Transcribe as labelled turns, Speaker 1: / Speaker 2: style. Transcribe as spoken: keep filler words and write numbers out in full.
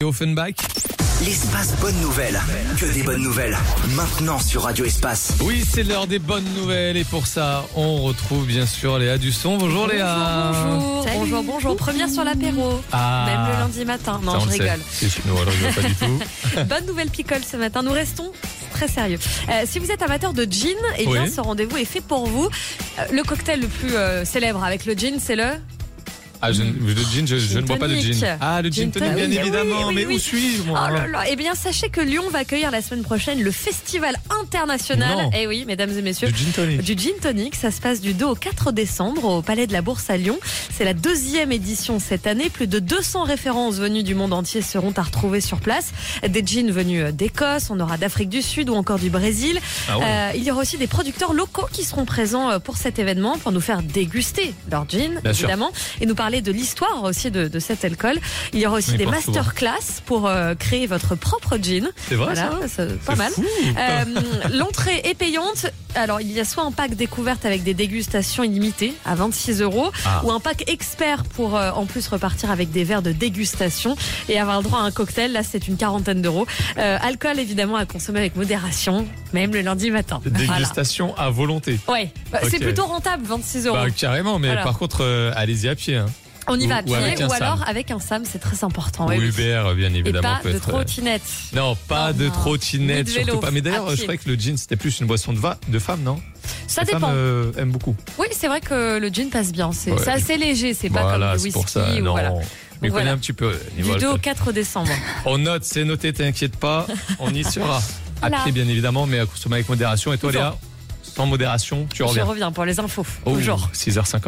Speaker 1: Offenbach.
Speaker 2: L'espace bonne nouvelle, que des bonnes nouvelles, maintenant sur Radio Espace.
Speaker 1: Oui, c'est l'heure des bonnes nouvelles et pour ça, on retrouve bien sûr Léa Dusson. Bonjour Léa.
Speaker 3: Bonjour,
Speaker 4: Salut.
Speaker 3: bonjour, bonjour. Première sur l'apéro,
Speaker 1: Ah.
Speaker 3: même le lundi matin. Non,
Speaker 1: Ça, on
Speaker 3: je
Speaker 1: le sait.
Speaker 3: rigole.
Speaker 1: C'est chez nous, alors je vois pas du tout.
Speaker 3: Bonne nouvelle picole ce matin, nous restons très sérieux. Euh, si vous êtes amateur de gin, eh bien
Speaker 1: Oui.
Speaker 3: ce rendez-vous est fait pour vous. Euh, le cocktail le plus euh, célèbre avec le gin, c'est le...
Speaker 1: Ah, je, le gin, je, je
Speaker 3: Gin
Speaker 1: ne bois pas de
Speaker 3: tonic.
Speaker 1: gin. Ah, le gin
Speaker 3: Gin
Speaker 1: tonic, bien
Speaker 3: tonic.
Speaker 1: évidemment.
Speaker 3: Oui, oui,
Speaker 1: mais
Speaker 3: oui.
Speaker 1: où suis-je, moi
Speaker 3: Oh là là. Eh bien, sachez que Lyon va accueillir la semaine prochaine le festival international.
Speaker 1: Non.
Speaker 3: Eh oui, mesdames et messieurs.
Speaker 1: Du gin tonic.
Speaker 3: Du gin tonic, ça se passe du deux au quatre décembre au Palais de la Bourse à Lyon. C'est la deuxième édition cette année. Plus de deux cents références venues du monde entier seront à retrouver sur place. Des gins venus d'Écosse, on aura d'Afrique du Sud ou encore du Brésil.
Speaker 1: Ah ouais.
Speaker 3: Euh, il y aura aussi des producteurs locaux qui seront présents pour cet événement pour nous faire déguster leur gin,
Speaker 1: Bien sûr.
Speaker 3: évidemment, et nous parler de l'histoire aussi de, de cet alcool. Il y aura aussi
Speaker 1: On y
Speaker 3: des
Speaker 1: pense souvent.
Speaker 3: masterclass pour euh, créer votre propre gin.
Speaker 1: C'est vrai, ça
Speaker 3: c'est pas
Speaker 1: C'est
Speaker 3: mal.
Speaker 1: fou.
Speaker 3: Euh, L'entrée est payante. Alors, il y a soit un pack découverte avec des dégustations illimitées à vingt-six euros,
Speaker 1: Ah.
Speaker 3: ou un pack expert pour euh, en plus repartir avec des verres de dégustation et avoir le droit à un cocktail. Là, c'est une quarantaine d'euros. Euh, alcool, évidemment, à consommer avec modération, même le lundi matin.
Speaker 1: Dégustation à volonté.
Speaker 3: Voilà. Ouais, Bah,
Speaker 1: Ok.
Speaker 3: c'est plutôt rentable, vingt-six euros.
Speaker 1: Bah, carrément, mais
Speaker 3: Voilà.
Speaker 1: par contre, euh, allez-y à pied. Hein.
Speaker 3: On y
Speaker 1: ou-
Speaker 3: va à
Speaker 1: ou
Speaker 3: pied
Speaker 1: avec un
Speaker 3: ou
Speaker 1: Sam.
Speaker 3: alors avec un Sam, c'est très important.
Speaker 1: Ou
Speaker 3: oui, oui.
Speaker 1: Uber, bien
Speaker 3: Et
Speaker 1: évidemment.
Speaker 3: pas
Speaker 1: peut
Speaker 3: de
Speaker 1: être, euh,
Speaker 3: trottinette.
Speaker 1: Non, pas
Speaker 3: Non,
Speaker 1: de
Speaker 3: non.
Speaker 1: trottinette,
Speaker 3: Ni de vélo,
Speaker 1: surtout pas. Mais
Speaker 3: à
Speaker 1: d'ailleurs, je
Speaker 3: pied.
Speaker 1: croyais que le gin, c'était plus une boisson de, va- de femme, non?
Speaker 3: Ça
Speaker 1: Les
Speaker 3: dépend.
Speaker 1: femmes euh, aiment beaucoup.
Speaker 3: Oui, c'est vrai que le gin passe bien. C'est
Speaker 1: Ouais.
Speaker 3: c'est assez léger, c'est pas
Speaker 1: Voilà,
Speaker 3: comme
Speaker 1: c'est
Speaker 3: le
Speaker 1: pour
Speaker 3: whisky.
Speaker 1: ça.
Speaker 3: ou
Speaker 1: Non,
Speaker 3: voilà.
Speaker 1: mais connais
Speaker 3: voilà.
Speaker 1: un petit peu. euh,
Speaker 3: Du
Speaker 1: niveau
Speaker 3: deux au
Speaker 1: alcool.
Speaker 3: quatre décembre.
Speaker 1: On note, c'est noté, t'inquiète pas. On y sera. À
Speaker 3: Voilà.
Speaker 1: pied, bien évidemment, mais à consommer avec modération. Et toi,
Speaker 3: Toujours.
Speaker 1: Léa, sans modération, tu
Speaker 3: Je
Speaker 1: reviens.
Speaker 3: reviens pour les infos.
Speaker 1: Oh,
Speaker 3: Bonjour.
Speaker 1: six heures cinquante.